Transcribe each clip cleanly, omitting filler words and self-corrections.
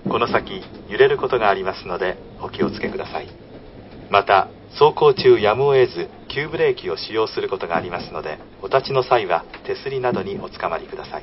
この先揺れることがありますのでお気をつけください。また走行中やむを得ず急ブレーキを使用することがありますので、お立ちの際は手すりなどにおつかまりください。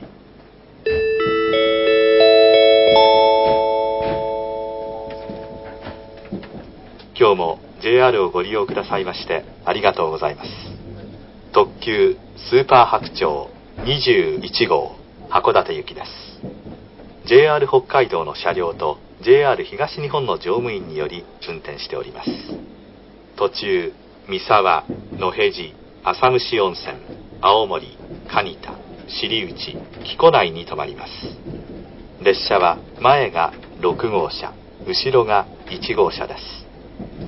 今日も JR をご利用くださいましてありがとうございます。特急スーパー白鳥21号函館行きです。 JR 北海道の車両と JR 東日本の乗務員により運転しております。途中三沢、野辺地、浅虫温泉、青森、蟹田、尻内、木古内に停まります。列車は前が6号車、後ろが1号車です。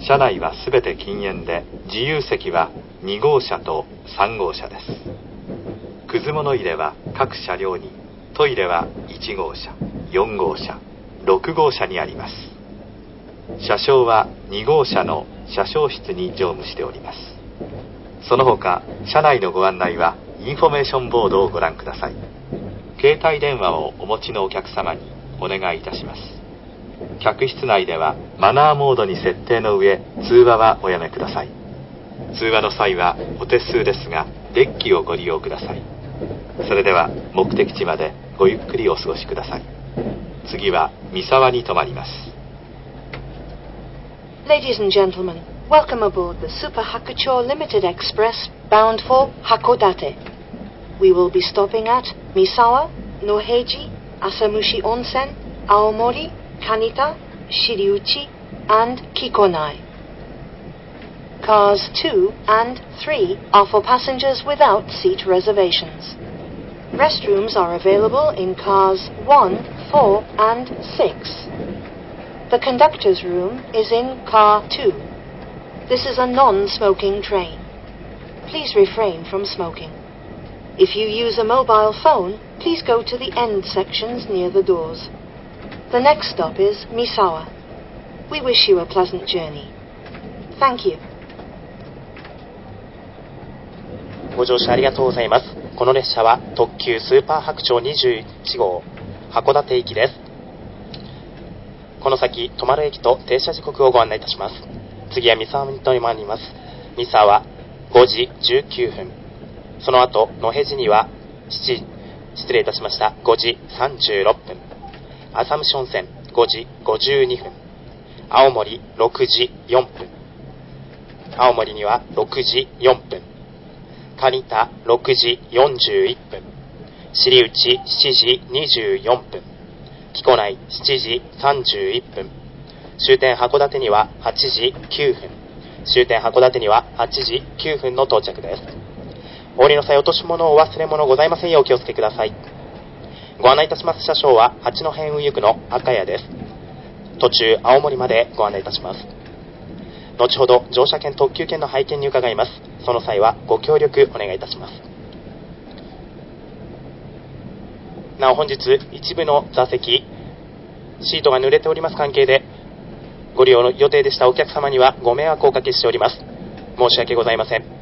車内はすべて禁煙で、自由席は2号車と3号車です。くず物入れは各車両に、トイレは1号車、4号車、6号車にあります。車掌は2号車の車掌室に乗務しております。その他、車内のご案内はインフォメーションボードをご覧ください。携帯電話をお持ちのお客様にお願いいたします。客室内ではマナーモードに設定の上、通話はおやめください。通話の際はお手数ですが、デッキをご利用ください。それでは目的地までごゆっくりお過ごしください。次は三沢に停まります。 Ladies and gentlemen, welcome aboard the Super Hakucho Limited Express bound for Hakodate. We will be stopping at Misawa, Noheji, Asamushi Onsen, Aomori, Kanita, Shiriuchi, and Kikonai. Cars 2 and 3 are for passengers without seat reservations. Restrooms are available in cars 1, 4, and 6. The conductor's room is in car 2. This is a non-smoking train. Please refrain from smoking. If you use a mobile phone, please go to the end sections near the doors. The next stop is Misawa. We wish you a pleasant journey. Thank you. ご乗車ありがとうございます。この列車は特急スーパー白鳥21号函館行きです。この先止まる駅と停車時刻をご案内いたします。次は三沢に停まります。三沢5時19分、その後野辺地には失礼いたしました、5時36分、浅虫温泉5時52分、青森6時4分、青森には6時4分、蟹田6時41分、尻内7時24分、木古内7時31分、終点函館には8時9分、終点函館には8時9分の到着です。お降りの際、落とし物お忘れ物ございませんようお気をつけください。ご案内いたします車掌は八戸運輸区の赤谷です。途中青森までご案内いたします。後ほど乗車券特急券の拝見に伺います。その際はご協力お願いいたします。なお本日一部の座席シートが濡れております関係で、ご利用の予定でしたお客様にはご迷惑をおかけしております。申し訳ございません。